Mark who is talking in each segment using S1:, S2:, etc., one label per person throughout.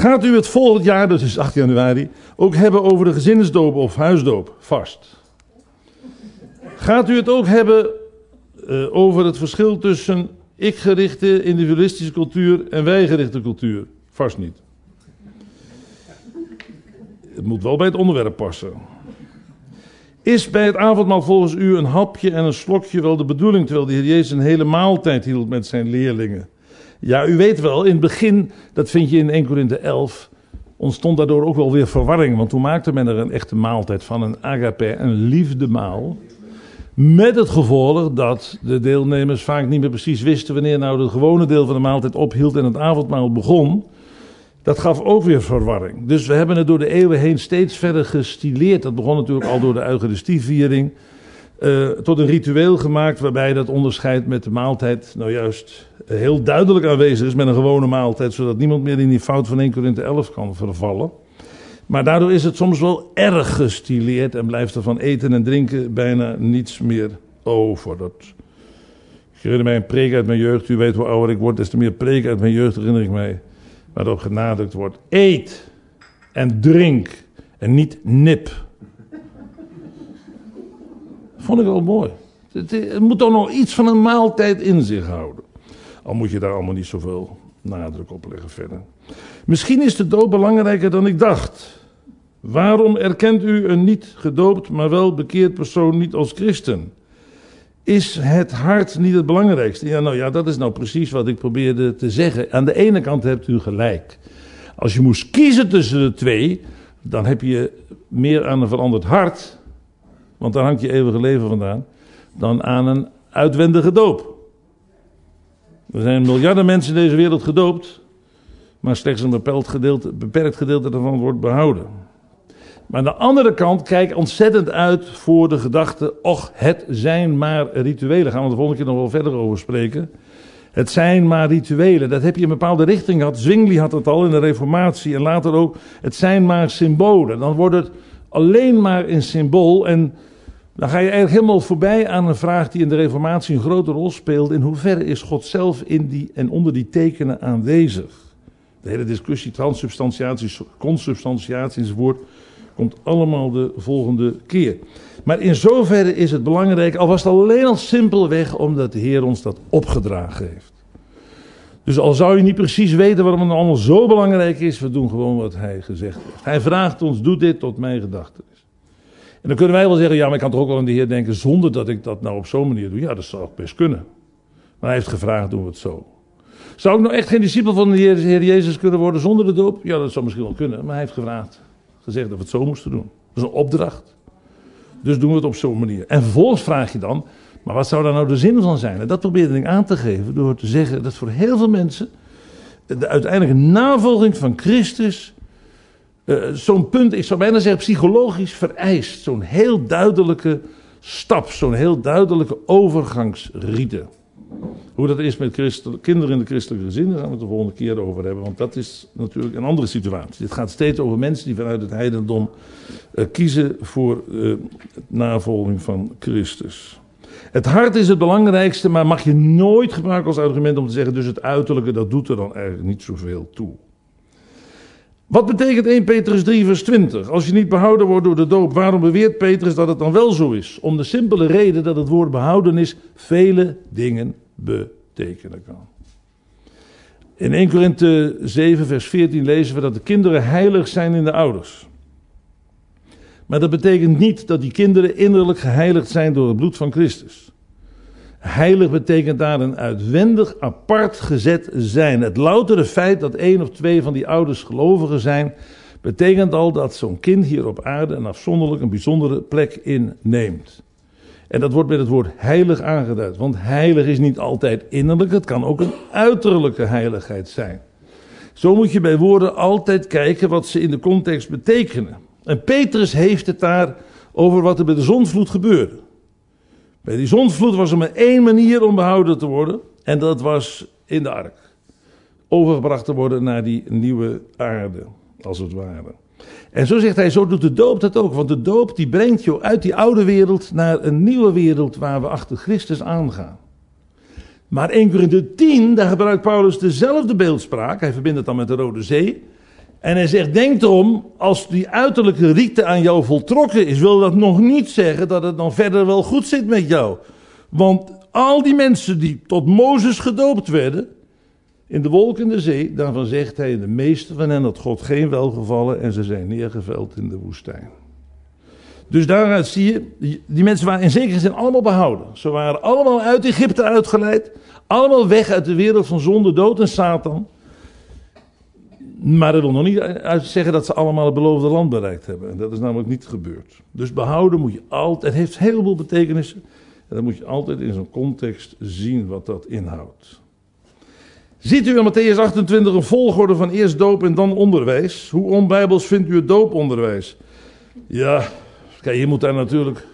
S1: Gaat u het volgend jaar, dus is 8 januari, ook hebben over de gezinsdoop of huisdoop? Vast. Gaat u het ook hebben over het verschil tussen ik-gerichte individualistische cultuur en wij-gerichte cultuur? Vast niet. Het moet wel bij het onderwerp passen. Is bij het avondmaal volgens u een hapje en een slokje wel de bedoeling, terwijl de Heer Jezus een hele maaltijd hield met zijn leerlingen? Ja, u weet wel, in het begin, dat vind je in 1 Korinthe 11, ontstond daardoor ook wel weer verwarring. Want toen maakte men er een echte maaltijd van, een agape, een liefdemaal. Met het gevolg dat de deelnemers vaak niet meer precies wisten wanneer nou het gewone deel van de maaltijd ophield en het avondmaal begon. Dat gaf ook weer verwarring. Dus we hebben het door de eeuwen heen steeds verder gestileerd. Dat begon natuurlijk al door de Eucharistieviering. Tot een ritueel gemaakt waarbij dat onderscheid met de maaltijd nou juist heel duidelijk aanwezig is met een gewone maaltijd. Zodat niemand meer in die fout van 1 Korinthe 11 kan vervallen. Maar daardoor is het soms wel erg gestileerd en blijft er van eten en drinken bijna niets meer over. Ik herinner mij een preek uit mijn jeugd. U weet hoe ouder ik word, des te meer preek uit mijn jeugd herinner ik mij. Waarop genadrukt wordt, eet en drink en niet nip. Vond ik wel mooi. Het moet toch nog iets van een maaltijd in zich houden. Al moet je daar allemaal niet zoveel nadruk op leggen verder. Misschien is de doop belangrijker dan ik dacht. Waarom erkent u een niet gedoopt, maar wel bekeerd persoon niet als christen? Is het hart niet het belangrijkste? Ja, nou ja, dat is nou precies wat ik probeerde te zeggen. Aan de ene kant hebt u gelijk. Als je moest kiezen tussen de twee, dan heb je meer aan een veranderd hart, want daar hangt je eeuwige leven vandaan, dan aan een uitwendige doop. Er zijn miljarden mensen in deze wereld gedoopt, maar slechts een beperkt gedeelte daarvan wordt behouden. Maar aan de andere kant kijk ontzettend uit voor de gedachte, och, het zijn maar rituelen. Gaan we de volgende keer nog wel verder over spreken. Het zijn maar rituelen. Dat heb je in een bepaalde richting gehad. Zwingli had het al in de Reformatie en later ook. Het zijn maar symbolen. Dan wordt het alleen maar een symbool. En dan ga je eigenlijk helemaal voorbij aan een vraag die in de Reformatie een grote rol speelt. In hoeverre is God zelf in die en onder die tekenen aanwezig? De hele discussie, transsubstantiatie, consubstantiatie enzovoort, komt allemaal de volgende keer. Maar in zoverre is het belangrijk, al was het alleen al simpelweg omdat de Heer ons dat opgedragen heeft. Dus al zou je niet precies weten waarom het allemaal zo belangrijk is, we doen gewoon wat hij gezegd heeft. Hij vraagt ons, doe dit tot mijn gedachtenis. En dan kunnen wij wel zeggen, ja, maar ik kan toch ook wel aan de Heer denken zonder dat ik dat nou op zo'n manier doe. Ja, dat zou ook best kunnen. Maar hij heeft gevraagd, doen we het zo. Zou ik nou echt geen discipel van de Heer Jezus kunnen worden zonder de doop? Ja, dat zou misschien wel kunnen, maar hij heeft gevraagd. Gezegd dat we het zo moesten doen. Dat is een opdracht. Dus doen we het op zo'n manier. En vervolgens vraag je dan, maar wat zou daar nou de zin van zijn? En dat probeerde ik aan te geven door te zeggen dat voor heel veel mensen de uiteindelijke navolging van Christus zo'n punt, ik zou bijna zeggen psychologisch vereist. Zo'n heel duidelijke stap, zo'n heel duidelijke overgangsrite. Hoe dat is met kinderen in de christelijke gezin, daar gaan we het de volgende keer over hebben. Want dat is natuurlijk een andere situatie. Het gaat steeds over mensen die vanuit het heidendom kiezen voor navolging van Christus. Het hart is het belangrijkste, maar mag je nooit gebruiken als argument om te zeggen, dus het uiterlijke, dat doet er dan eigenlijk niet zoveel toe. Wat betekent 1 Petrus 3 vers 20? Als je niet behouden wordt door de doop, waarom beweert Petrus dat het dan wel zo is? Om de simpele reden dat het woord behoudenis vele dingen betekenen kan. In 1 Korinthe 7 vers 14 lezen we dat de kinderen heilig zijn in de ouders. Maar dat betekent niet dat die kinderen innerlijk geheiligd zijn door het bloed van Christus. Heilig betekent daar een uitwendig apart gezet zijn. Het loutere feit dat 1 of 2 van die ouders gelovigen zijn, betekent al dat zo'n kind hier op aarde een afzonderlijk, een bijzondere plek inneemt. En dat wordt met het woord heilig aangeduid. Want heilig is niet altijd innerlijk, het kan ook een uiterlijke heiligheid zijn. Zo moet je bij woorden altijd kijken wat ze in de context betekenen. En Petrus heeft het daar over wat er bij de zondvloed gebeurde. Bij die zondvloed was er maar één manier om behouden te worden. En dat was in de ark. Overgebracht te worden naar die nieuwe aarde, als het ware. En zo zegt hij, zo doet de doop dat ook. Want de doop die brengt je uit die oude wereld naar een nieuwe wereld waar we achter Christus aangaan. Maar 1 Korinthe 10, daar gebruikt Paulus dezelfde beeldspraak. Hij verbindt het dan met de Rode Zee. En hij zegt, denk erom, als die uiterlijke rite aan jou voltrokken is, wil dat nog niet zeggen dat het dan verder wel goed zit met jou. Want al die mensen die tot Mozes gedoopt werden, in de wolk en de zee, daarvan zegt hij, de meeste van hen had God geen welgevallen en ze zijn neergeveld in de woestijn. Dus daaruit zie je, die mensen waren in zekere zin allemaal behouden. Ze waren allemaal uit Egypte uitgeleid, allemaal weg uit de wereld van zonde, dood en Satan. Maar dat wil nog niet zeggen dat ze allemaal het beloofde land bereikt hebben. En dat is namelijk niet gebeurd. Dus behouden moet je altijd, het heeft een heleboel betekenissen. En dan moet je altijd in zo'n context zien wat dat inhoudt. Ziet u in Mattheüs 28 een volgorde van eerst doop en dan onderwijs? Hoe onbijbels vindt u het dooponderwijs? Ja, kijk, je moet daar natuurlijk...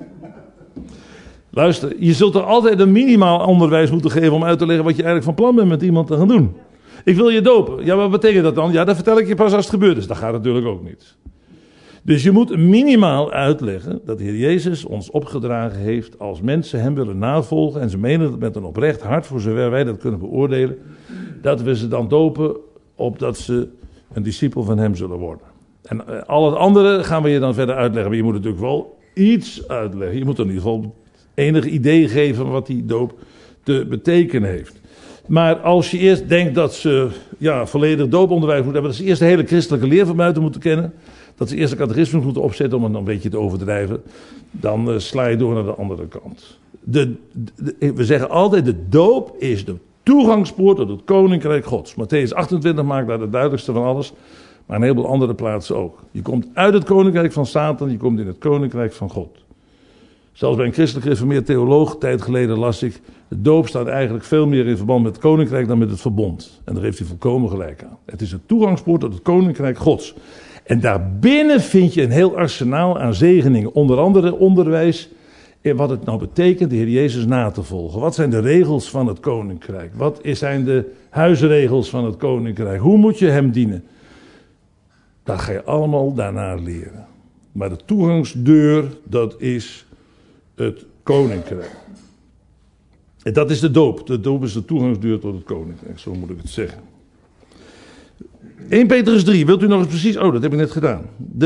S1: Luister, je zult er altijd een minimaal onderwijs moeten geven om uit te leggen wat je eigenlijk van plan bent met iemand te gaan doen. Ik wil je dopen. Ja, wat betekent dat dan? Ja, dat vertel ik je pas als het gebeurd is. Dat gaat natuurlijk ook niet. Dus je moet minimaal uitleggen dat de Heer Jezus ons opgedragen heeft als mensen hem willen navolgen. En ze menen het met een oprecht hart, voor zover wij dat kunnen beoordelen. Dat we ze dan dopen opdat ze een discipel van hem zullen worden. En al het andere gaan we je dan verder uitleggen. Maar je moet natuurlijk wel iets uitleggen. Je moet in ieder geval enig idee geven wat die doop te betekenen heeft. Maar als je eerst denkt dat ze volledig dooponderwijs moeten hebben, dat ze eerst de hele christelijke leer van buiten moeten kennen, dat ze eerst de catechismus moeten opzetten om het een beetje te overdrijven, dan sla je door naar de andere kant. We zeggen altijd, de doop is de toegangspoort tot het koninkrijk Gods. Mattheüs 28 maakt daar de duidelijkste van alles, maar een heleboel andere plaatsen ook. Je komt uit het koninkrijk van Satan, je komt in het koninkrijk van God. Zelfs bij een christelijk gereformeerd theoloog, tijd geleden las ik, de doop staat eigenlijk veel meer in verband met het koninkrijk dan met het verbond. En daar heeft hij volkomen gelijk aan. Het is het toegangspoort tot het koninkrijk Gods. En daarbinnen vind je een heel arsenaal aan zegeningen. Onder andere onderwijs in wat het nou betekent de Heer Jezus na te volgen. Wat zijn de regels van het koninkrijk? Wat zijn de huisregels van het koninkrijk? Hoe moet je hem dienen? Dat ga je allemaal daarna leren. Maar de toegangsdeur, dat is het koninkrijk. En dat is de doop. De doop is de toegangsdeur tot het koninkrijk, zo moet ik het zeggen. 1 Petrus 3, wilt u nog eens precies... Oh, dat heb ik net gedaan.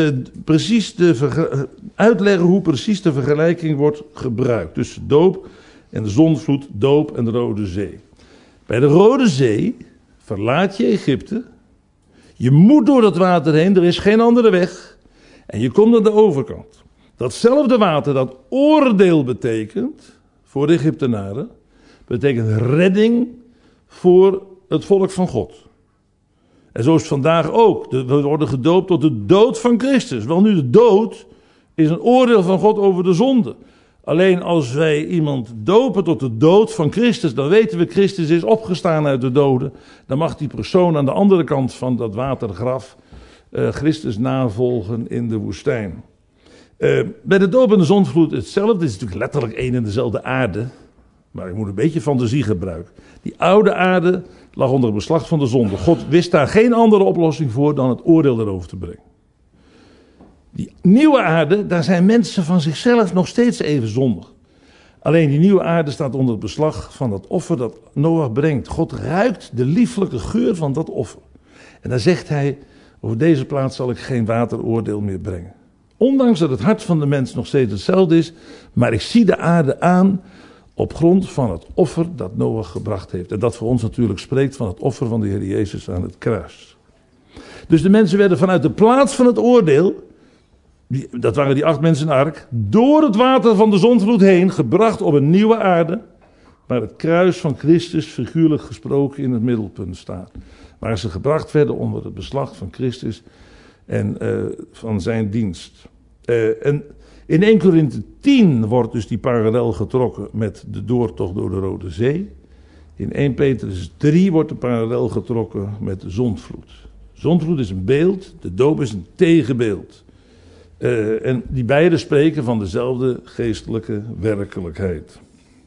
S1: Uitleggen hoe precies de vergelijking wordt gebruikt. Tussen doop en de zondvloed, doop en de Rode Zee. Bij de Rode Zee verlaat je Egypte. Je moet door dat water heen, er is geen andere weg. En je komt aan de overkant. Datzelfde water dat oordeel betekent voor de Egyptenaren, betekent redding voor het volk van God. En zo is het vandaag ook. We worden gedoopt tot de dood van Christus. Wel nu, de dood is een oordeel van God over de zonde. Alleen als wij iemand dopen tot de dood van Christus, dan weten we Christus is opgestaan uit de doden. Dan mag die persoon aan de andere kant van dat watergraf Christus navolgen in de woestijn. Bij de doop en de zondvloed hetzelfde. Het is natuurlijk letterlijk één en dezelfde aarde. Maar je moet een beetje fantasie gebruiken. Die oude aarde lag onder het beslag van de zonde. God wist daar geen andere oplossing voor dan het oordeel erover te brengen. Die nieuwe aarde, daar zijn mensen van zichzelf nog steeds even zondig. Alleen die nieuwe aarde staat onder het beslag van dat offer dat Noach brengt. God ruikt de lieflijke geur van dat offer. En dan zegt hij, over deze plaats zal ik geen wateroordeel meer brengen. Ondanks dat het hart van de mens nog steeds hetzelfde is, maar ik zie de aarde aan op grond van het offer dat Noach gebracht heeft. En dat voor ons natuurlijk spreekt van het offer van de Heer Jezus aan het kruis. Dus de mensen werden vanuit de plaats van het oordeel, dat waren die 8 mensen in de ark, door het water van de zondvloed heen, gebracht op een nieuwe aarde, waar het kruis van Christus figuurlijk gesproken in het middelpunt staat. Waar ze gebracht werden onder het beslag van Christus en van zijn dienst. En in 1 Korinthe 10 wordt dus die parallel getrokken met de doortocht door de Rode Zee. In 1 Petrus 3 wordt de parallel getrokken met de zondvloed. Zondvloed is een beeld, de doop is een tegenbeeld. En die beide spreken van dezelfde geestelijke werkelijkheid.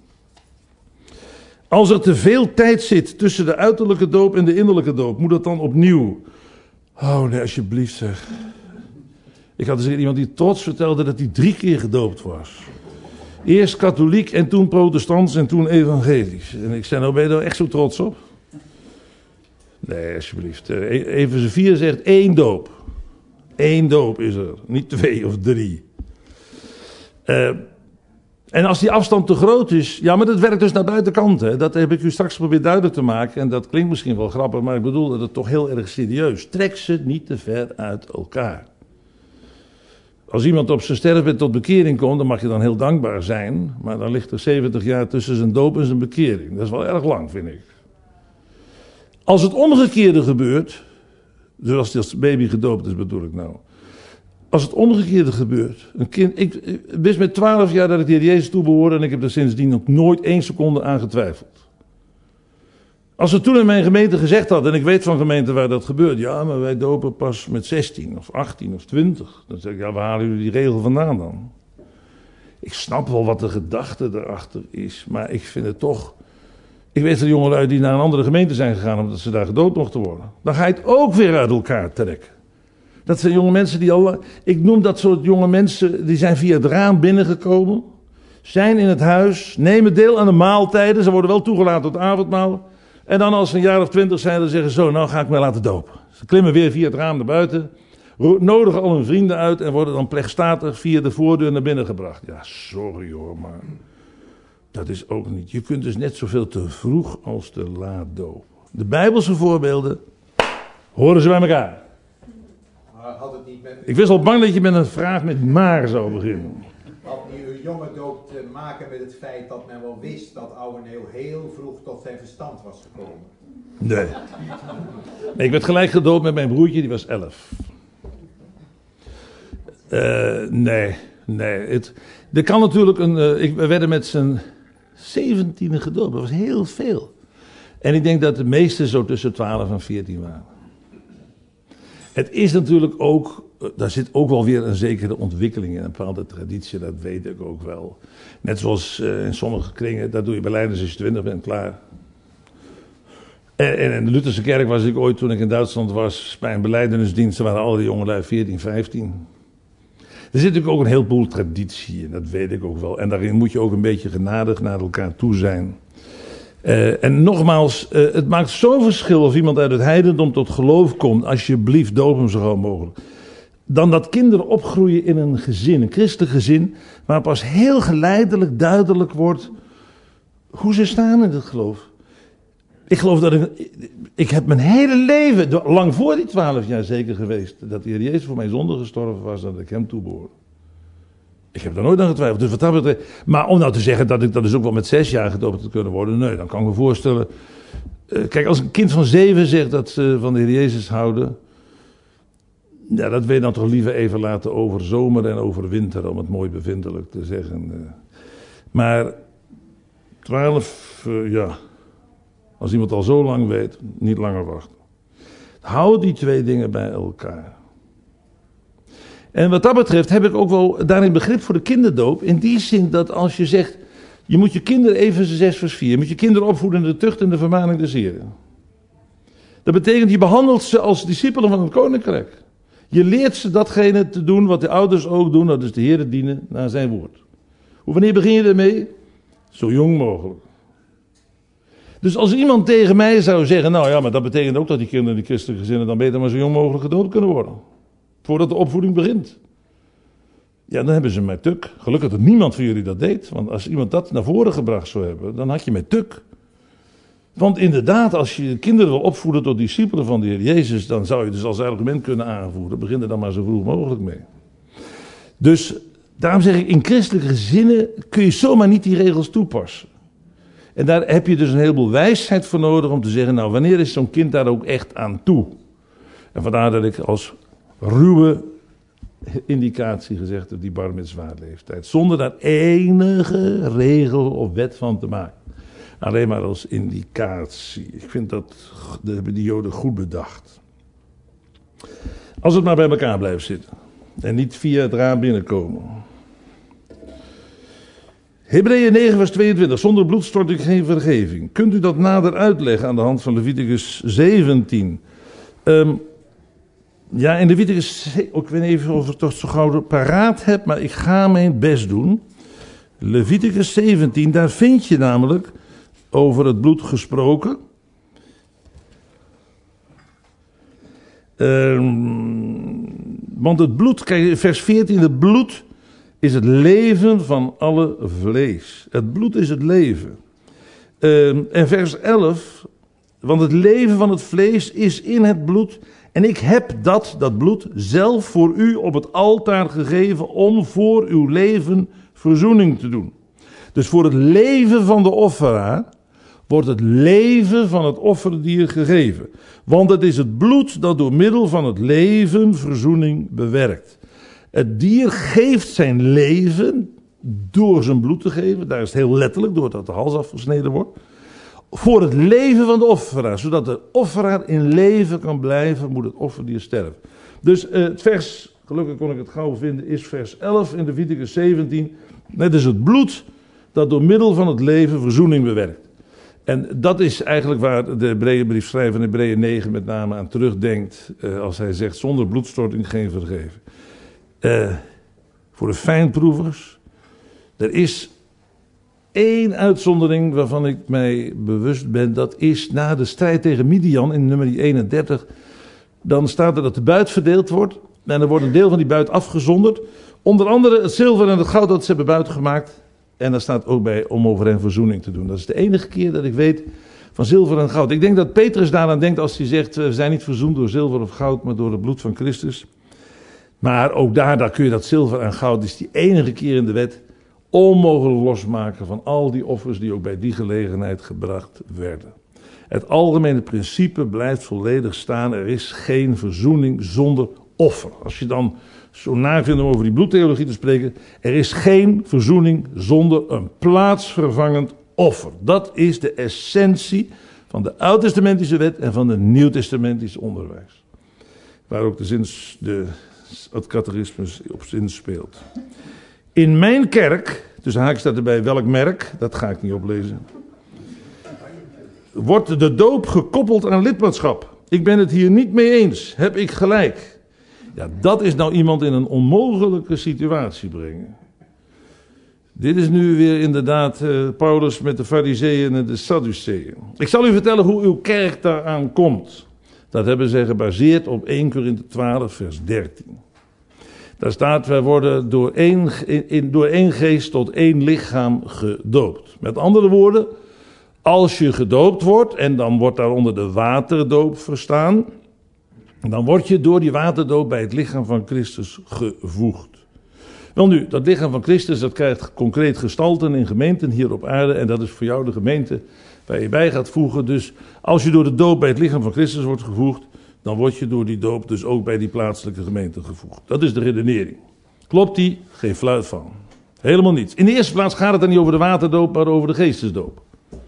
S1: Als er te veel tijd zit tussen de uiterlijke doop en de innerlijke doop, moet dat dan opnieuw? Oh nee, alsjeblieft zeg. Ik had eens iemand die trots vertelde dat hij 3 keer gedoopt was. Eerst katholiek en toen protestants en toen evangelisch. En ik zei, nou ben je er echt zo trots op? Nee, alsjeblieft. Efeze 4 zegt 1 doop. 1 doop is er, niet 2 of 3. En als die afstand te groot is, ja, maar dat werkt dus naar buitenkant. Hè. Dat heb ik u straks geprobeerd duidelijk te maken. En dat klinkt misschien wel grappig, maar ik bedoel het toch heel erg serieus. Trek ze niet te ver uit elkaar. Als iemand op zijn sterfbed tot bekering komt, dan mag je dan heel dankbaar zijn. Maar dan ligt er 70 jaar tussen zijn doop en zijn bekering. Dat is wel erg lang, vind ik. Als het omgekeerde gebeurt, dus als die baby gedoopt is, bedoel ik nou. Als het omgekeerde gebeurt, een kind, ik wist met 12 jaar dat ik de Heer Jezus toebehoorde en ik heb er sindsdien nog nooit 1 seconde aan getwijfeld. Als ze toen in mijn gemeente gezegd hadden, en ik weet van gemeenten waar dat gebeurt, ja, maar wij dopen pas met 16 of 18 of 20. Dan zeg ik, ja, waar halen jullie die regel vandaan dan? Ik snap wel wat de gedachte erachter is, maar ik vind het toch. Ik weet van jongelui die naar een andere gemeente zijn gegaan omdat ze daar gedoopt mochten worden. Dan ga je het ook weer uit elkaar trekken. Dat zijn jonge mensen die al. Ik noem dat soort jonge mensen, die zijn via het raam binnengekomen. Zijn in het huis, nemen deel aan de maaltijden. Ze worden wel toegelaten tot avondmaal. En dan als ze een jaar of 20 zijn, dan zeggen ze zo, nou ga ik mij laten dopen. Ze klimmen weer via het raam naar buiten. Nodigen al hun vrienden uit en worden dan plechtstatig via de voordeur naar binnen gebracht. Ja, sorry hoor, maar dat is ook niet. Je kunt dus net zoveel te vroeg als te laat dopen. De Bijbelse voorbeelden horen ze bij elkaar.
S2: Had het niet met...
S1: Ik was al bang dat je met een vraag met maar zou beginnen.
S2: Had nu uw jonge doop te maken met het feit dat men wel wist dat oude Neel heel vroeg tot zijn verstand was gekomen?
S1: Nee. Nee, ik werd gelijk gedoopt met mijn broertje, die was 11. Nee. Er kan natuurlijk we werden met z'n 17e gedoopt, dat was heel veel. En ik denk dat de meesten zo tussen 12 en 14 waren. Het is natuurlijk ook, daar zit ook wel weer een zekere ontwikkeling in, een bepaalde traditie, dat weet ik ook wel. Net zoals in sommige kringen, dat doe je belijdenis als je 20 bent, klaar. En in de Lutherse kerk was ik ooit, toen ik in Duitsland was, bij een belijdenisdienst, waren al die jongelui 14, 15. Er zit natuurlijk ook een heleboel traditie in, dat weet ik ook wel. En daarin moet je ook een beetje genadig naar elkaar toe zijn. En nogmaals, het maakt zo'n verschil of iemand uit het heidendom tot geloof komt. Alsjeblieft, doop hem zo gauw mogelijk. Dan dat kinderen opgroeien in een gezin, een christelijk gezin. Waar pas heel geleidelijk duidelijk wordt hoe ze staan in het geloof. Ik geloof dat ik heb mijn hele leven, lang voor die 12 jaar zeker geweest, dat de Heer Jezus voor mij zonde gestorven was, dat ik hem toebehoorde. Ik heb daar nooit aan getwijfeld. Dus wat dat betreft, maar om nou te zeggen dat ik dat dus ook wel met 6 jaar gedoopt te kunnen worden, nee, dan kan ik me voorstellen. Kijk, als een kind van 7 zegt dat ze van de Heer Jezus houden, ja, dat wil je dan toch liever even laten over zomer en over winter, om het mooi bevindelijk te zeggen. Maar 12, ja, als iemand al zo lang weet, niet langer wachten. Hou die 2 dingen bij elkaar. En wat dat betreft heb ik ook wel daarin begrip voor de kinderdoop. In die zin dat als je zegt, je moet je kinderen, Efeze 6 vers 4, je moet je kinderen opvoeden in de tucht en de vermaning des Heren. Dat betekent, je behandelt ze als discipelen van het koninkrijk. Je leert ze datgene te doen wat de ouders ook doen, dat is de Heere dienen naar zijn woord. Wanneer begin je ermee? Zo jong mogelijk. Dus als iemand tegen mij zou zeggen, nou ja, maar dat betekent ook dat die kinderen in de christelijke gezinnen dan beter maar zo jong mogelijk gedoopt kunnen worden. Voordat de opvoeding begint. Ja, dan hebben ze mij tuk. Gelukkig dat niemand van jullie dat deed. Want als iemand dat naar voren gebracht zou hebben, dan had je mij tuk. Want inderdaad, als je kinderen wil opvoeden tot discipelen van de Heer Jezus, dan zou je dus als argument kunnen aanvoeren, begin er dan maar zo vroeg mogelijk mee. Dus daarom zeg ik, in christelijke gezinnen kun je zomaar niet die regels toepassen. En daar heb je dus een heleboel wijsheid voor nodig om te zeggen, nou, wanneer is zo'n kind daar ook echt aan toe? En vandaar dat ik als ruwe indicatie gezegd heb, die bar mitzwa leeftijd. Zonder daar enige regel of wet van te maken. Alleen maar als indicatie. Ik vind dat hebben die Joden goed bedacht. Als het maar bij elkaar blijft zitten. En niet via het raam binnenkomen. Hebreeën 9 vers 22. Zonder bloed stort ik geen vergeving. Kunt u dat nader uitleggen aan de hand van Leviticus 17? Ja, in Leviticus, ik weet niet even of ik het toch zo gauw paraat heb, maar ik ga mijn best doen. Leviticus 17, daar vind je namelijk over het bloed gesproken. Want het bloed, kijk, vers 14, het bloed is het leven van alle vlees. Het bloed is het leven. En vers 11, want het leven van het vlees is in het bloed. En ik heb dat bloed, zelf voor u op het altaar gegeven om voor uw leven verzoening te doen. Dus voor het leven van de offeraar wordt het leven van het offerdier gegeven. Want het is het bloed dat door middel van het leven verzoening bewerkt. Het dier geeft zijn leven door zijn bloed te geven. Daar is het heel letterlijk, doordat de hals afgesneden wordt. Voor het leven van de offeraar. Zodat de offeraar in leven kan blijven, moet het offerdier sterven. Dus het vers, gelukkig kon ik het gauw vinden, is vers 11 in Leviticus 17. Het is het bloed dat door middel van het leven verzoening bewerkt. En dat is eigenlijk waar de Hebreeënbriefschrijver in Hebreeën 9 met name aan terugdenkt. Als hij zegt, zonder bloedstorting geen vergeven. Voor de fijnproevers. Er is één uitzondering waarvan ik mij bewust ben. Dat is na de strijd tegen Midian in nummer 31. Dan staat er dat de buit verdeeld wordt. En er wordt een deel van die buit afgezonderd. Onder andere het zilver en het goud dat ze hebben buitgemaakt. En daar staat ook bij om over hen verzoening te doen. Dat is de enige keer dat ik weet van zilver en goud. Ik denk dat Petrus daaraan denkt als hij zegt, we zijn niet verzoend door zilver of goud, maar door het bloed van Christus. Maar ook daar kun je dat zilver en goud, is die enige keer in de wet, onmogelijk losmaken van al die offers die ook bij die gelegenheid gebracht werden. Het algemene principe blijft volledig staan. Er is geen verzoening zonder offer. Als je dan zo navindt om over die bloedtheologie te spreken. Er is geen verzoening zonder een plaatsvervangend offer. Dat is de essentie van de Oud-testamentische wet en van de Nieuw-testamentische onderwijs. Waar ook het catechismus op zinspeelt. In mijn kerk, dus haak staat erbij welk merk, dat ga ik niet oplezen. Wordt de doop gekoppeld aan lidmaatschap. Ik ben het hier niet mee eens. Heb ik gelijk? Ja, dat is nou iemand in een onmogelijke situatie brengen. Dit is nu weer inderdaad Paulus met de Farizeeën en de Sadduceeën. Ik zal u vertellen hoe uw kerk daaraan komt. Dat hebben ze gebaseerd op 1 Korinthe 12 vers 13. Daar staat, wij worden door één geest tot één lichaam gedoopt. Met andere woorden, als je gedoopt wordt, en dan wordt daaronder de waterdoop verstaan, dan word je door die waterdoop bij het lichaam van Christus gevoegd. Wel nu, dat lichaam van Christus, dat krijgt concreet gestalten in gemeenten hier op aarde. En dat is voor jou de gemeente waar je bij gaat voegen. Dus als je door de doop bij het lichaam van Christus wordt gevoegd, dan word je door die doop dus ook bij die plaatselijke gemeente gevoegd. Dat is de redenering. Klopt die? Geen fluit van. Helemaal niets. In de eerste plaats gaat het dan niet over de waterdoop, maar over de geestesdoop.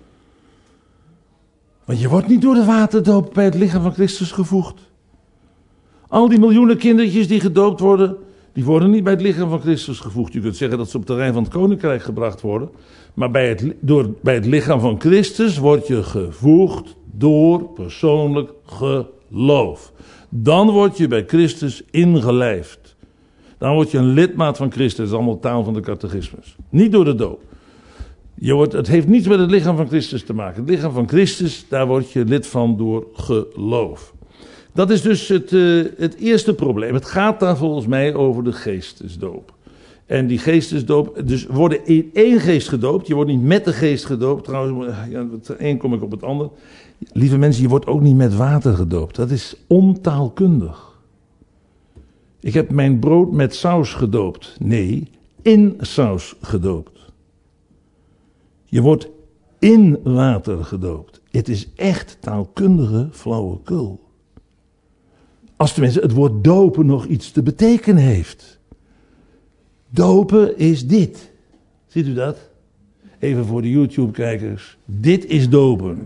S1: Want je wordt niet door de waterdoop bij het lichaam van Christus gevoegd. Al die miljoenen kindertjes die gedoopt worden, die worden niet bij het lichaam van Christus gevoegd. Je kunt zeggen dat ze op het terrein van het koninkrijk gebracht worden. Maar bij het lichaam van Christus word je gevoegd door persoonlijk geloof. Dan word je bij Christus ingelijfd. Dan word je een lidmaat van Christus. Dat is allemaal taal van de catechismus. Niet door de doop. Het heeft niets met het lichaam van Christus te maken. Het lichaam van Christus, daar word je lid van door geloof. Dat is dus het eerste probleem. Het gaat daar volgens mij over de geestesdoop. En die geestesdoop, dus worden in één geest gedoopt. Je wordt niet met de geest gedoopt. Trouwens, het een kom ik op het ander. Lieve mensen, je wordt ook niet met water gedoopt. Dat is ontaalkundig. Ik heb mijn brood met saus gedoopt. Nee, in saus gedoopt. Je wordt in water gedoopt. Het is echt taalkundige flauwekul. Als tenminste het woord dopen nog iets te betekenen heeft. Dopen is dit. Ziet u dat? Even voor de YouTube-kijkers. Dit is dopen.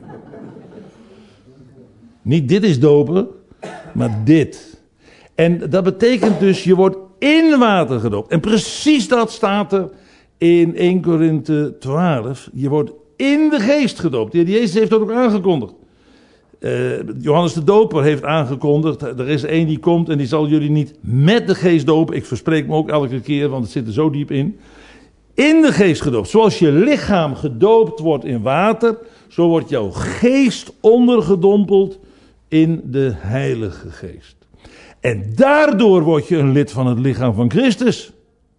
S1: Niet dit is dopen, maar dit. En dat betekent dus, je wordt in water gedoopt. En precies dat staat er in 1 Korinthe 12. Je wordt in de geest gedoopt. De Heer Jezus heeft dat ook aangekondigd. Johannes de Doper heeft aangekondigd, er is één die komt en die zal jullie niet met de geest dopen. Ik verspreek me ook elke keer, want het zit er zo diep in. In de geest gedoopt. Zoals je lichaam gedoopt wordt in water, zo wordt jouw geest ondergedompeld in de Heilige Geest. En daardoor word je een lid van het lichaam van Christus.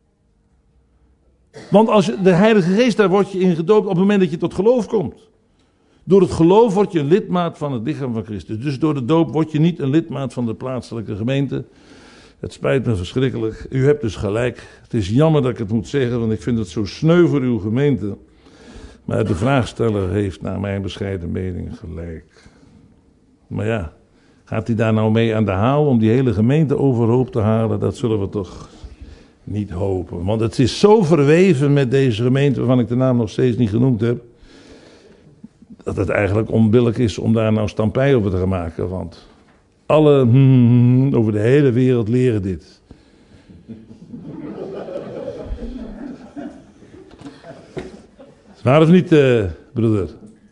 S1: Want als de Heilige Geest, daar word je in gedoopt op het moment dat je tot geloof komt. Door het geloof word je een lidmaat van het lichaam van Christus. Dus door de doop word je niet een lidmaat van de plaatselijke gemeente. Het spijt me verschrikkelijk. U hebt dus gelijk. Het is jammer dat ik het moet zeggen, want ik vind het zo sneu voor uw gemeente. Maar de vraagsteller heeft naar mijn bescheiden mening gelijk. Maar ja, gaat hij daar nou mee aan de haal om die hele gemeente overhoop te halen? Dat zullen we toch niet hopen. Want het is zo verweven met deze gemeente, waarvan ik de naam nog steeds niet genoemd heb, dat het eigenlijk onbillijk is om daar nou stampij over te gaan maken. Want alle over de hele wereld leren dit. Waar of niet, broeder?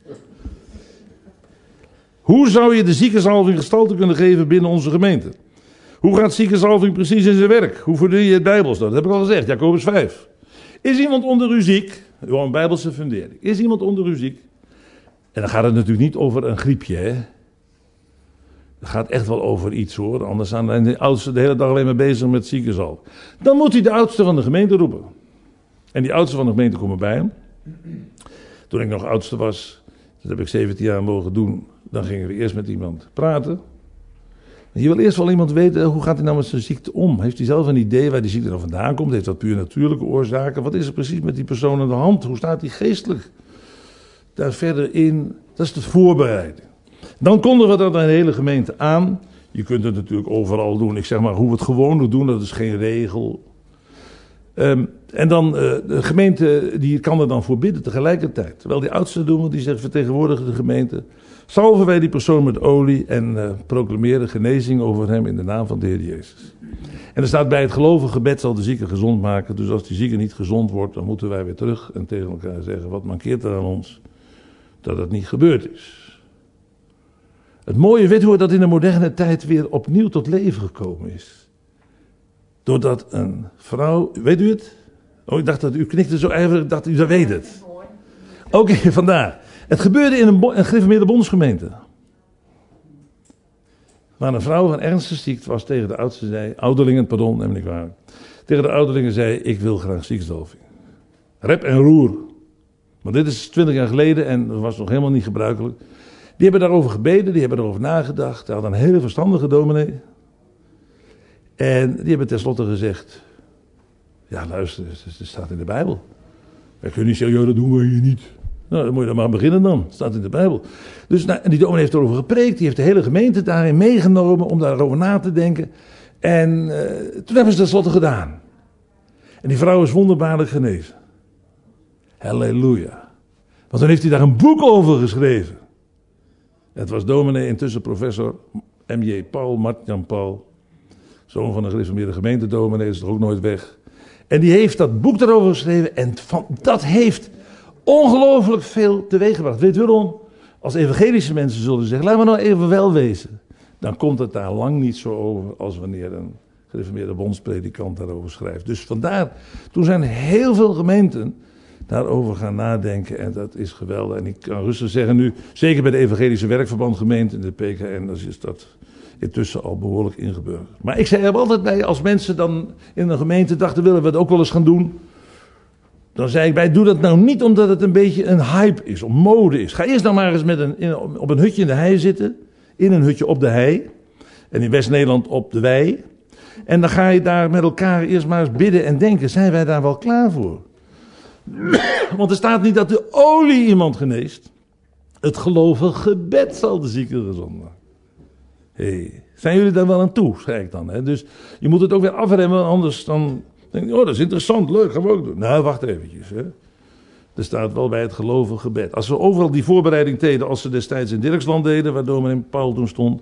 S1: Hoe zou je de ziekenzalving gestalte kunnen geven binnen onze gemeente? Hoe gaat ziekenzalving precies in zijn werk? Hoe verdien je het Bijbels? Dat heb ik al gezegd, Jacobus 5. Is iemand onder u ziek? Gewoon een Bijbelse fundering. Is iemand onder u ziek? En dan gaat het natuurlijk niet over een griepje, hè. Het gaat echt wel over iets, hoor. Anders zijn de oudsten de hele dag alleen maar bezig met ziekenzalving. Dan moet hij de oudste van de gemeente roepen. En die oudsten van de gemeente komen bij hem. Toen ik nog oudste was, dat heb ik 17 jaar mogen doen, dan gingen we eerst met iemand praten. Je wil eerst wel iemand weten, hoe gaat hij nou met zijn ziekte om? Heeft hij zelf een idee waar die ziekte nou vandaan komt? Heeft dat puur natuurlijke oorzaken? Wat is er precies met die persoon aan de hand? Hoe staat hij geestelijk daar verder in? Dat is de voorbereiding. Dan kondigen we dat aan de hele gemeente aan. Je kunt het natuurlijk overal doen. Ik zeg maar hoe we het gewoon doen, dat is geen regel. En dan de gemeente, die kan er dan voor bidden tegelijkertijd. Terwijl die oudste doen, die zegt vertegenwoordigen de gemeente. Salven wij die persoon met olie en proclameren genezing over hem in de naam van de Heer Jezus. En er staat bij het gelovige gebed zal de zieke gezond maken. Dus als die zieke niet gezond wordt, dan moeten wij weer terug en tegen elkaar zeggen, wat mankeert er aan ons? Dat het niet gebeurd is. Het mooie, weet hoe dat in de moderne tijd weer opnieuw tot leven gekomen is. Doordat een vrouw, weet u het? Oh, ik dacht dat u knikte zo ijverig, dat u dat weet het. Oké, vandaar. Het gebeurde in een gereformeerde bondsgemeente. Waar een vrouw van ernstige ziekte was tegen de oudste zei, ouderlingen, pardon, neem me niet kwalijk. Tegen de ouderlingen zei, ik wil graag ziekenzalving. Rep en roer. Want dit is 20 jaar geleden en dat was nog helemaal niet gebruikelijk. Die hebben daarover gebeden, die hebben erover nagedacht. Ze hadden een hele verstandige dominee. En die hebben tenslotte gezegd, ja luister, het staat in de Bijbel. Wij kunnen niet zeggen, dat doen we hier niet. Nou, dan moet je dan maar beginnen dan. Het staat in de Bijbel. Dus en die dominee heeft erover gepreekt. Die heeft de hele gemeente daarin meegenomen om daarover na te denken. En toen hebben ze dat tenslotte gedaan. En die vrouw is wonderbaarlijk genezen. Halleluja. Want dan heeft hij daar een boek over geschreven. Het was dominee, intussen professor M.J. Paul, Martjan Paul. Zoon van een gereformeerde gemeentedominee, is er ook nooit weg. En die heeft dat boek daarover geschreven. En dat heeft ongelooflijk veel teweeggebracht. Weet u waarom? Als evangelische mensen zullen zeggen, laten we nou even wel wezen. Dan komt het daar lang niet zo over als wanneer een gereformeerde bondspredikant daarover schrijft. Dus vandaar, toen zijn heel veel gemeenten daarover gaan nadenken. En dat is geweldig. En ik kan rustig zeggen nu, zeker bij de evangelische werkverbandgemeente in de PKN, dan is dat intussen al behoorlijk ingeburgerd. Maar ik zei er altijd bij, als mensen dan in een gemeente dachten, willen we het ook wel eens gaan doen. Dan zei ik bij, doe dat nou niet omdat het een beetje een hype is, of mode is. Ga eerst nou maar eens op een hutje in de hei zitten. In een hutje op de hei. En in West-Nederland op de wei. En dan ga je daar met elkaar eerst maar eens bidden en denken, zijn wij daar wel klaar voor? Want er staat niet dat de olie iemand geneest. Het gelovige gebed zal de zieke gezond maken. Hey, zijn jullie daar wel aan toe, schrijf ik dan. Hè? Dus je moet het ook weer afremmen, anders dan denk je, oh dat is interessant, leuk, gaan we ook doen. Nou, wacht eventjes. Hè. Er staat wel bij het gelovige gebed. Als we overal die voorbereiding deden, als ze destijds in Dirksland deden, waar dominee Paul toen stond,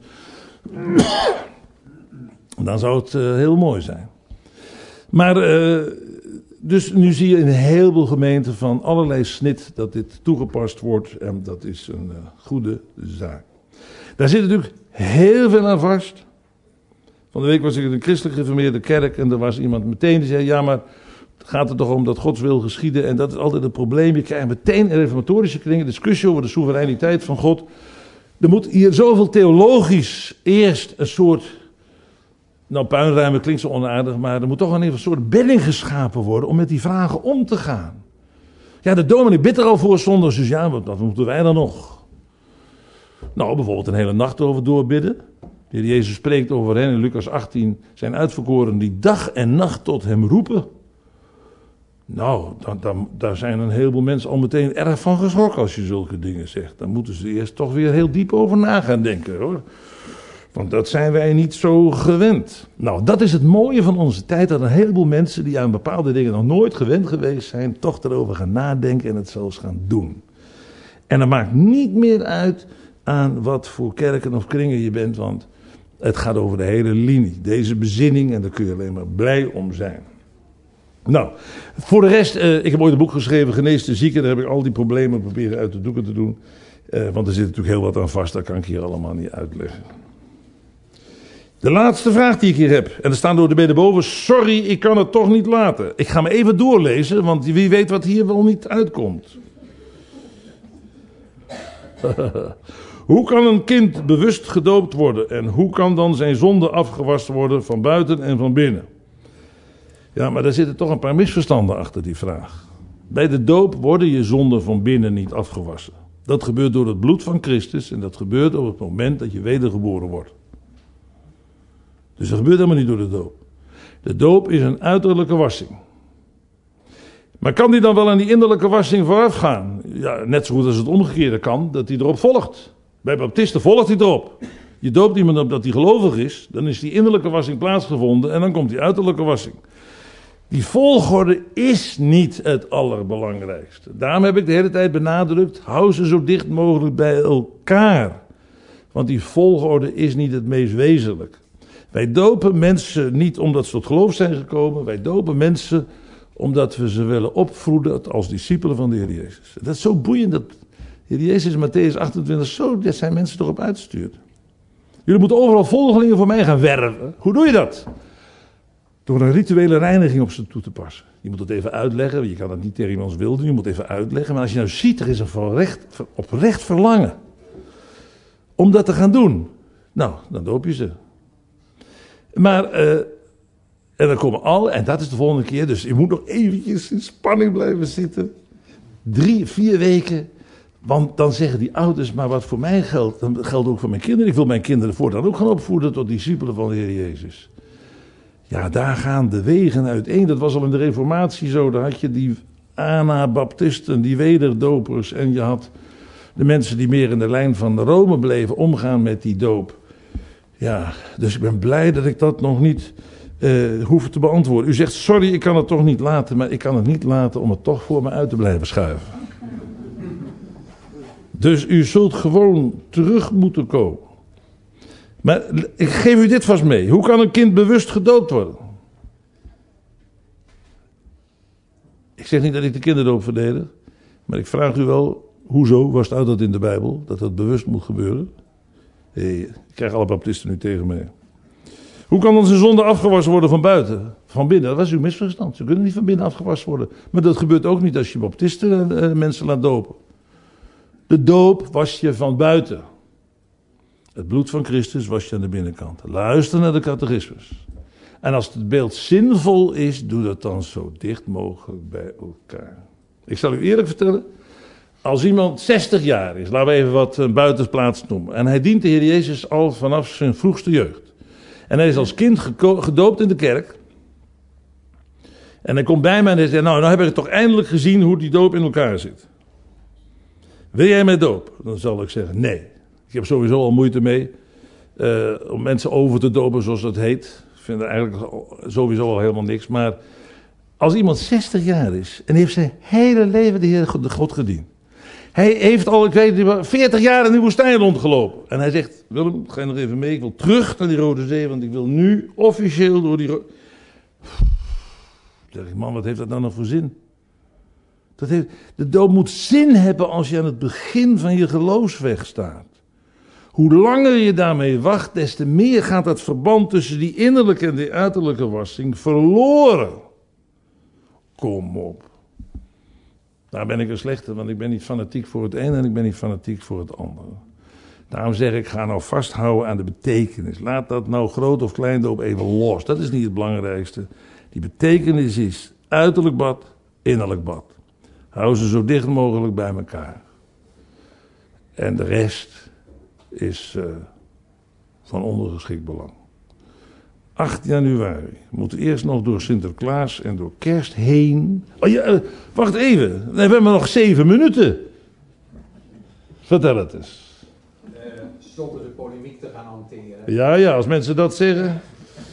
S1: dan zou het heel mooi zijn. Maar dus nu zie je in een heleboel gemeenten van allerlei snit dat dit toegepast wordt. En dat is een goede zaak. Daar zit natuurlijk heel veel aan vast. Van de week was ik in een christelijk gereformeerde kerk en er was iemand meteen die zei, ja maar het gaat er toch om dat Gods wil geschieden. En dat is altijd het probleem. Je krijgt meteen in reformatorische kringen discussie over de soevereiniteit van God. Er moet hier zoveel theologisch eerst een soort Nou, puinruimen klinkt zo onaardig, maar er moet toch een soort bedding geschapen worden om met die vragen om te gaan. Ja, de dominee bidt er al voor zondags, dus ja, wat moeten wij dan nog? Nou, bijvoorbeeld een hele nacht over doorbidden. De Heer Jezus spreekt over hen in Lucas 18, zijn uitverkoren die dag en nacht tot hem roepen. Nou, daar zijn een heleboel mensen al meteen erg van geschrokken als je zulke dingen zegt. Dan moeten ze eerst toch weer heel diep over na gaan denken, hoor. Want dat zijn wij niet zo gewend. Nou, dat is het mooie van onze tijd, dat een heleboel mensen die aan bepaalde dingen nog nooit gewend geweest zijn, toch erover gaan nadenken en het zelfs gaan doen. En dat maakt niet meer uit aan wat voor kerken of kringen je bent, want het gaat over de hele linie. Deze bezinning, en daar kun je alleen maar blij om zijn. Nou, voor de rest, ik heb ooit een boek geschreven, Genees de zieken. Daar heb ik al die problemen proberen uit de doeken te doen. Want er zit natuurlijk heel wat aan vast, dat kan ik hier allemaal niet uitleggen. De laatste vraag die ik hier heb, en er staan door de benen boven, sorry, ik kan het toch niet laten. Ik ga me even doorlezen, want wie weet wat hier wel niet uitkomt. Hoe kan een kind bewust gedoopt worden en hoe kan dan zijn zonde afgewassen worden van buiten en van binnen? Ja, maar daar zitten toch een paar misverstanden achter die vraag. Bij de doop worden je zonden van binnen niet afgewassen. Dat gebeurt door het bloed van Christus en dat gebeurt op het moment dat je wedergeboren wordt. Dus dat gebeurt helemaal niet door de doop. De doop is een uiterlijke wassing. Maar kan die dan wel aan die innerlijke wassing vooraf gaan? Ja, net zo goed als het omgekeerde kan, dat die erop volgt. Bij baptisten volgt hij erop. Je doopt iemand op dat hij gelovig is, dan is die innerlijke wassing plaatsgevonden en dan komt die uiterlijke wassing. Die volgorde is niet het allerbelangrijkste. Daarom heb ik de hele tijd benadrukt, hou ze zo dicht mogelijk bij elkaar. Want die volgorde is niet het meest wezenlijk. Wij dopen mensen niet omdat ze tot geloof zijn gekomen. Wij dopen mensen omdat we ze willen opvoeden als discipelen van de Heer Jezus. Dat is zo boeiend dat de Heer Jezus in Matthäus 28 dat zijn mensen erop uitstuurt. Jullie moeten overal volgelingen voor mij gaan werven. Hoe doe je dat? Door een rituele reiniging op ze toe te passen. Je moet het even uitleggen. Je kan het niet tegen iemands wil doen. Je moet het even uitleggen. Maar als je nou ziet, er is een oprecht verlangen om dat te gaan doen. Nou, dan doop je ze. Maar, en dan komen alle, en dat is de volgende keer, dus je moet nog eventjes in spanning blijven zitten. 3-4 weken, want dan zeggen die ouders, maar wat voor mij geldt, dan geldt ook voor mijn kinderen. Ik wil mijn kinderen voortaan ook gaan opvoeden tot discipelen van de Heer Jezus. Ja, daar gaan de wegen uiteen. Dat was al in de Reformatie zo, daar had je die Anabaptisten, die wederdopers, en je had de mensen die meer in de lijn van de Rome bleven omgaan met die doop. Ja, dus ik ben blij dat ik dat nog niet hoef te beantwoorden. U zegt, sorry, ik kan het toch niet laten, maar ik kan het niet laten om het toch voor me uit te blijven schuiven. Dus u zult gewoon terug moeten komen. Maar ik geef u dit vast mee. Hoe kan een kind bewust gedoopt worden? Ik zeg niet dat ik de kinderdoop verdedig, maar ik vraag u wel, hoezo, waar staat dat in de Bijbel, dat dat bewust moet gebeuren? Ik krijg alle baptisten nu tegen mij. Hoe kan onze zonde afgewassen worden van buiten? Van binnen, dat was uw misverstand. Ze kunnen niet van binnen afgewassen worden. Maar dat gebeurt ook niet als je baptisten mensen laat dopen. De doop was je van buiten. Het bloed van Christus was je aan de binnenkant. Luister naar de catechismus. En als het beeld zinvol is, doe dat dan zo dicht mogelijk bij elkaar. Ik zal u eerlijk vertellen. Als iemand 60 jaar is, laten we even wat buitenplaats noemen. En hij dient de Heer Jezus al vanaf zijn vroegste jeugd. En hij is als kind gedoopt in de kerk. En hij komt bij mij en hij zegt, nou heb ik toch eindelijk gezien hoe die doop in elkaar zit. Wil jij mij doop? Dan zal ik zeggen, nee. Ik heb sowieso al moeite mee om mensen over te dopen zoals dat heet. Ik vind er eigenlijk sowieso al helemaal niks. Maar als iemand 60 jaar is en heeft zijn hele leven de Heer God gediend. Hij heeft al, ik weet niet, 40 jaar in de woestijn rondgelopen. En hij zegt, Willem, ga je nog even mee? Ik wil terug naar die Rode Zee, want ik wil nu officieel door die Rode... Dan zeg ik, man, wat heeft dat nou nog voor zin? De doop moet zin hebben als je aan het begin van je geloofsweg staat. Hoe langer je daarmee wacht, des te meer gaat dat verband tussen die innerlijke en die uiterlijke wassing verloren. Kom op. Nou ben ik een slechte, want ik ben niet fanatiek voor het een en ik ben niet fanatiek voor het andere. Daarom zeg ik, ga nou vasthouden aan de betekenis. Laat dat nou groot of kleindoop even los. Dat is niet het belangrijkste. Die betekenis is uiterlijk bad, innerlijk bad. Hou ze zo dicht mogelijk bij elkaar. En de rest is van ondergeschikt belang. 8 januari. We moeten eerst nog door Sinterklaas en door Kerst heen. Oh ja, wacht even. We hebben nog 7 minuten. Vertel het eens.
S2: Zonder de polemiek te gaan hanteren.
S1: Ja, als mensen dat zeggen.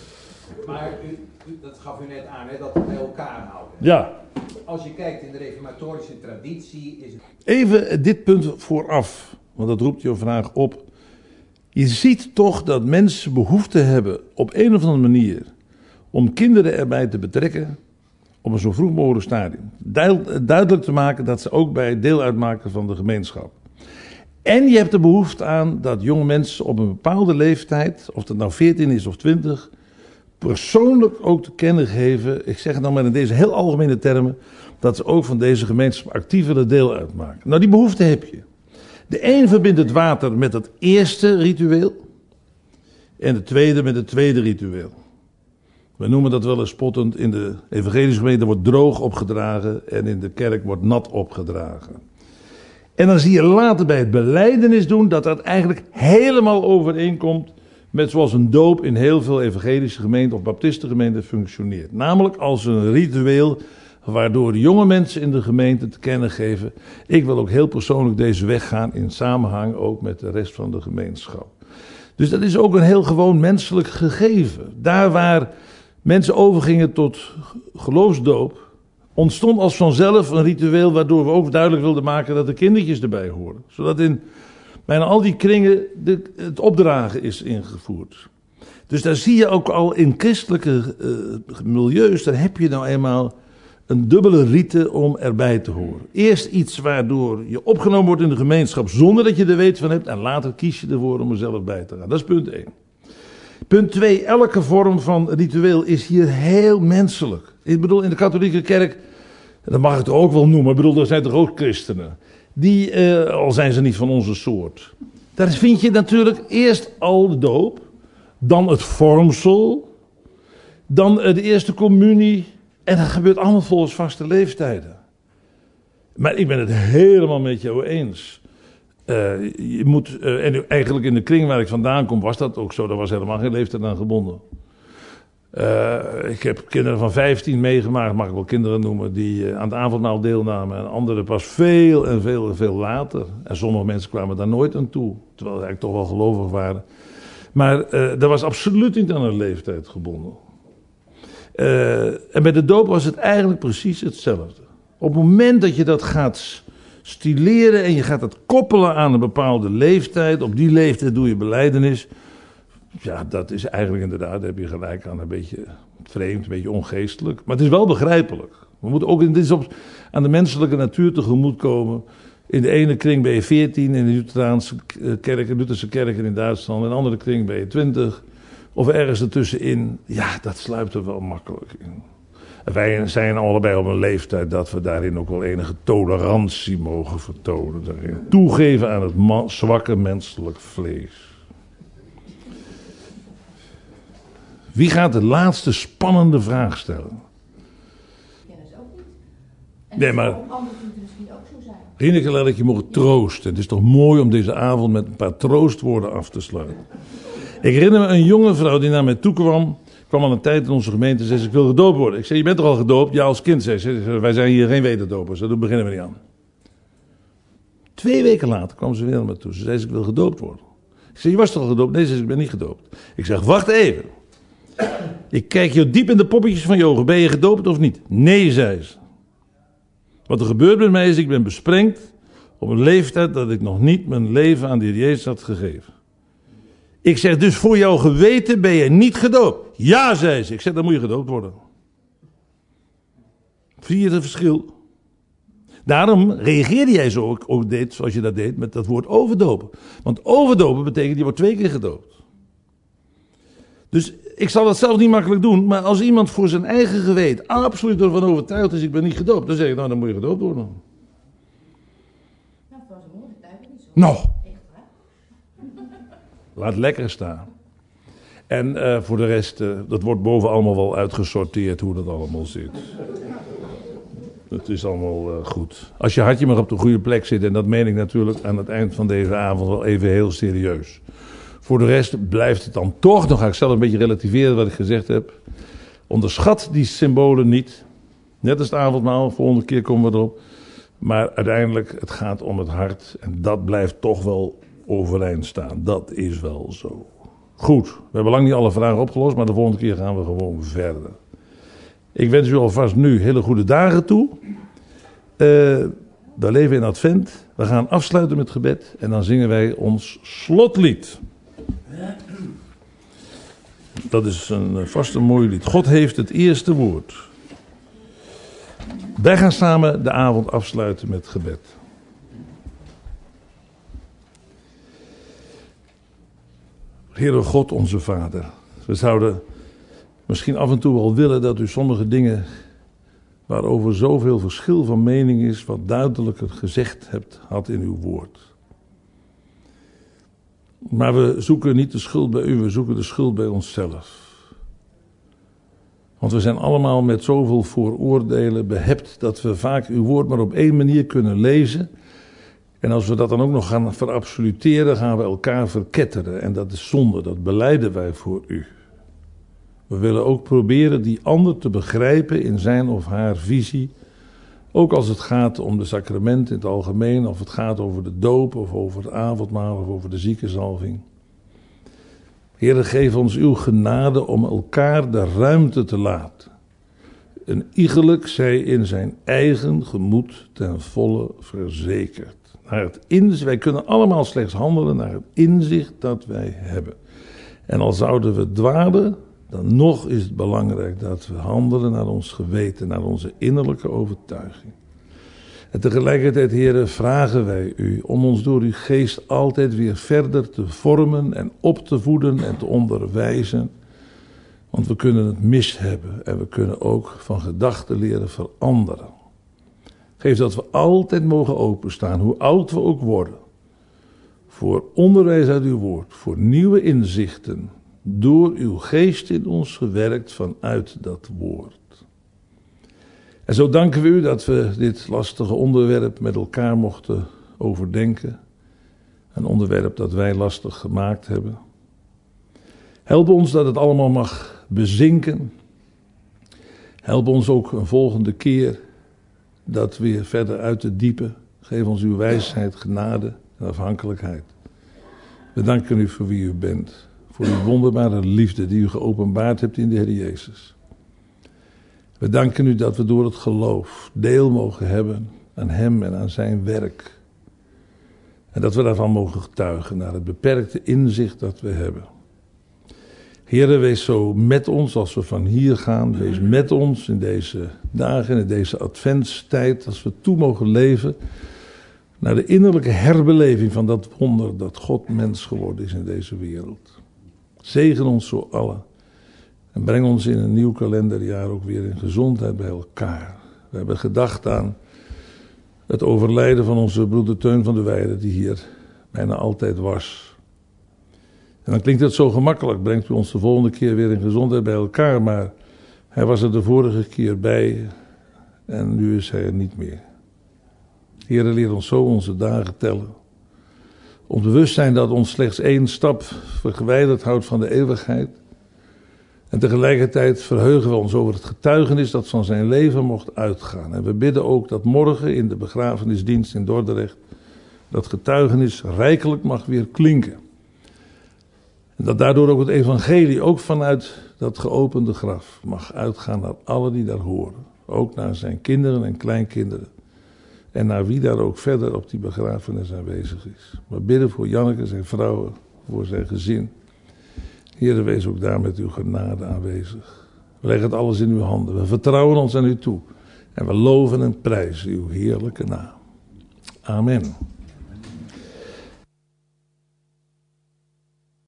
S2: Maar dat gaf u net aan, hè, dat we bij elkaar houden.
S1: Ja.
S2: Als je kijkt in de reformatorische traditie is het...
S1: Even dit punt vooraf, want dat roept jouw vraag op. Je ziet toch dat mensen behoefte hebben op een of andere manier om kinderen erbij te betrekken op een zo vroeg mogelijk stadium. Duidelijk te maken dat ze ook bij deel uitmaken van de gemeenschap. En je hebt de behoefte aan dat jonge mensen op een bepaalde leeftijd, of dat nou 14 is of 20, persoonlijk ook te kennen geven, ik zeg het dan maar in deze heel algemene termen, dat ze ook van deze gemeenschap actievere deel uitmaken. Nou, die behoefte heb je. De een verbindt het water met het eerste ritueel en de tweede met het tweede ritueel. We noemen dat wel eens spottend, in de evangelische gemeente wordt droog opgedragen en in de kerk wordt nat opgedragen. En dan zie je later bij het belijdenis doen dat dat eigenlijk helemaal overeenkomt met zoals een doop in heel veel evangelische gemeenten of baptistengemeenten functioneert. Namelijk als een ritueel waardoor de jonge mensen in de gemeente te kennen geven, ik wil ook heel persoonlijk deze weg gaan in samenhang ook met de rest van de gemeenschap. Dus dat is ook een heel gewoon menselijk gegeven. Daar waar mensen overgingen tot geloofsdoop, ontstond als vanzelf een ritueel waardoor we ook duidelijk wilden maken dat de kindertjes erbij horen. Zodat in bijna al die kringen het opdragen is ingevoerd. Dus daar zie je ook al in christelijke milieus, daar heb je nou eenmaal een dubbele rite om erbij te horen. Eerst iets waardoor je opgenomen wordt in de gemeenschap zonder dat je er weet van hebt. En later kies je ervoor om er zelf bij te gaan. Dat is punt 1. Punt 2. Elke vorm van ritueel is hier heel menselijk. Ik bedoel, in de katholieke kerk, dat mag ik het ook wel noemen. Ik bedoel, er zijn toch ook christenen. Die, al zijn ze niet van onze soort. Daar vind je natuurlijk eerst al de doop. Dan het vormsel. Dan de eerste communie. En dat gebeurt allemaal volgens vaste leeftijden. Maar ik ben het helemaal met jou eens. Je moet, en eigenlijk in de kring waar ik vandaan kom was dat ook zo. Daar was helemaal geen leeftijd aan gebonden. Ik heb kinderen van 15 meegemaakt, mag ik wel kinderen noemen, die aan het avondmaal deelnamen. En anderen pas veel en veel en veel later. En sommige mensen kwamen daar nooit aan toe. Terwijl ze eigenlijk toch wel gelovig waren. Maar dat was absoluut niet aan een leeftijd gebonden. En bij de doop was het eigenlijk precies hetzelfde. Op het moment dat je dat gaat stileren en je gaat het koppelen aan een bepaalde leeftijd, op die leeftijd doe je belijdenis. Ja, dat is eigenlijk inderdaad, daar heb je gelijk aan, een beetje vreemd, een beetje ongeestelijk. Maar het is wel begrijpelijk. We moeten ook aan de menselijke natuur tegemoetkomen. In de ene kring ben je 14, in de Lutherse kerken in Duitsland. In de andere kring ben je 20. Of ergens ertussenin. Ja, dat sluipt er wel makkelijk in. En wij zijn allebei op een leeftijd dat we daarin ook wel enige tolerantie mogen vertonen. Daarin. Toegeven aan het zwakke menselijk vlees. Wie gaat de laatste spannende vraag stellen?
S3: Ja, dat is ook niet. En
S1: nee, maar
S3: anderen moeten het misschien ook zo zijn.
S1: Rieneke, laat ik je mogen troosten. Het is toch mooi om deze avond met een paar troostwoorden af te sluiten. Ik herinner me een jonge vrouw die naar mij toe kwam al een tijd in onze gemeente en zei: ik wil gedoopt worden. Ik zei: je bent toch al gedoopt? Ja, als kind, zei ze. Wij zijn hier geen wederdopers, daar beginnen we niet aan. 2 weken later kwam ze weer naar me toe. Ze zei: ik wil gedoopt worden. Ik zei: je was toch al gedoopt? Nee, ze zei: ik ben niet gedoopt. Ik zeg: wacht even. Ik kijk je diep in de poppetjes van je ogen. Ben je gedoopt of niet? Nee, zei ze. Wat er gebeurt met mij is, ik ben besprengd op een leeftijd dat ik nog niet mijn leven aan die Jezus had gegeven. Ik zeg: dus voor jouw geweten ben je niet gedoopt? Ja, zei ze. Ik zeg: dan moet je gedoopt worden. Zie je het verschil? Daarom reageerde jij zo ook deed, zoals je dat deed, met dat woord overdopen. Want overdopen betekent, je wordt 2 keer gedoopt. Dus ik zal dat zelf niet makkelijk doen, maar als iemand voor zijn eigen geweten absoluut ervan overtuigd is: ik ben niet gedoopt, dan zeg ik: nou, dan moet je gedoopt worden.
S3: Nou, het was een mooie tijd, niet zo.
S1: Nou.
S3: Echt waar.
S1: Laat lekker staan. En voor de rest, dat wordt boven allemaal wel uitgesorteerd hoe dat allemaal zit. Het is allemaal goed. Als je hartje maar op de goede plek zit, en dat meen ik natuurlijk aan het eind van deze avond wel even heel serieus. Voor de rest blijft het dan toch, dan ga ik zelf een beetje relativeren wat ik gezegd heb. Onderschat die symbolen niet. Net als het avondmaal, volgende keer komen we erop. Maar uiteindelijk, het gaat om het hart. En dat blijft toch wel overeind staan. Dat is wel zo. Goed, we hebben lang niet alle vragen opgelost, maar de volgende keer gaan we gewoon verder. Ik wens u alvast nu hele goede dagen toe. We leven in Advent. We gaan afsluiten met gebed en dan zingen wij ons slotlied. Dat is vast een mooi lied. God heeft het eerste woord. Wij gaan samen de avond afsluiten met gebed. Heere God, onze Vader. We zouden misschien af en toe wel willen dat u sommige dingen waarover zoveel verschil van mening is, wat duidelijker gezegd had in uw woord. Maar we zoeken niet de schuld bij u, we zoeken de schuld bij onszelf. Want we zijn allemaal met zoveel vooroordelen behept dat we vaak uw woord maar op één manier kunnen lezen. En als we dat dan ook nog gaan verabsoluteren, gaan we elkaar verketteren. En dat is zonde, dat belijden wij voor u. We willen ook proberen die ander te begrijpen in zijn of haar visie. Ook als het gaat om de sacramenten in het algemeen, of het gaat over de doop, of over het avondmaal, of over de ziekenzalving. Heere, geef ons uw genade om elkaar de ruimte te laten. Een iegelijk zij in zijn eigen gemoed ten volle verzekerd. Wij kunnen allemaal slechts handelen naar het inzicht dat wij hebben. En al zouden we dwalen, dan nog is het belangrijk dat we handelen naar ons geweten, naar onze innerlijke overtuiging. En tegelijkertijd, Heere, vragen wij u om ons door uw geest altijd weer verder te vormen en op te voeden en te onderwijzen. Want we kunnen het mis hebben en we kunnen ook van gedachten leren veranderen. Geef dat we altijd mogen openstaan, hoe oud we ook worden. Voor onderwijs uit uw woord, voor nieuwe inzichten. Door uw geest in ons gewerkt vanuit dat woord. En zo danken we u dat we dit lastige onderwerp met elkaar mochten overdenken. Een onderwerp dat wij lastig gemaakt hebben. Help ons dat het allemaal mag bezinken. Help ons ook een volgende keer dat weer verder uit te diepen. Geef ons uw wijsheid, genade en afhankelijkheid. We danken u voor wie u bent. Voor uw wonderbare liefde die u geopenbaard hebt in de Heer Jezus. We danken u dat we door het geloof deel mogen hebben aan hem en aan zijn werk. En dat we daarvan mogen getuigen naar het beperkte inzicht dat we hebben. Heere, wees zo met ons als we van hier gaan. Wees met ons in deze dagen, in deze adventstijd, als we toe mogen leven naar de innerlijke herbeleving van dat wonder dat God mens geworden is in deze wereld. Zegen ons zo allen. En breng ons in een nieuw kalenderjaar ook weer in gezondheid bij elkaar. We hebben gedacht aan het overlijden van onze broeder Teun van der Weijden, die hier bijna altijd was. En dan klinkt het zo gemakkelijk, brengt u ons de volgende keer weer in gezondheid bij elkaar. Maar hij was er de vorige keer bij en nu is hij er niet meer. Heere, leer ons zo onze dagen tellen. Om bewust zijn dat ons slechts één stap verwijderd houdt van de eeuwigheid. En tegelijkertijd verheugen we ons over het getuigenis dat van zijn leven mocht uitgaan. En we bidden ook dat morgen in de begrafenisdienst in Dordrecht dat getuigenis rijkelijk mag weer klinken. En dat daardoor ook het evangelie ook vanuit dat geopende graf mag uitgaan naar allen die daar horen. Ook naar zijn kinderen en kleinkinderen. En naar wie daar ook verder op die begrafenis aanwezig is. We bidden voor Janneke, zijn vrouw, voor zijn gezin. Heere, wees ook daar met uw genade aanwezig. We leggen het alles in uw handen. We vertrouwen ons aan u toe. En we loven en prijzen uw heerlijke naam. Amen.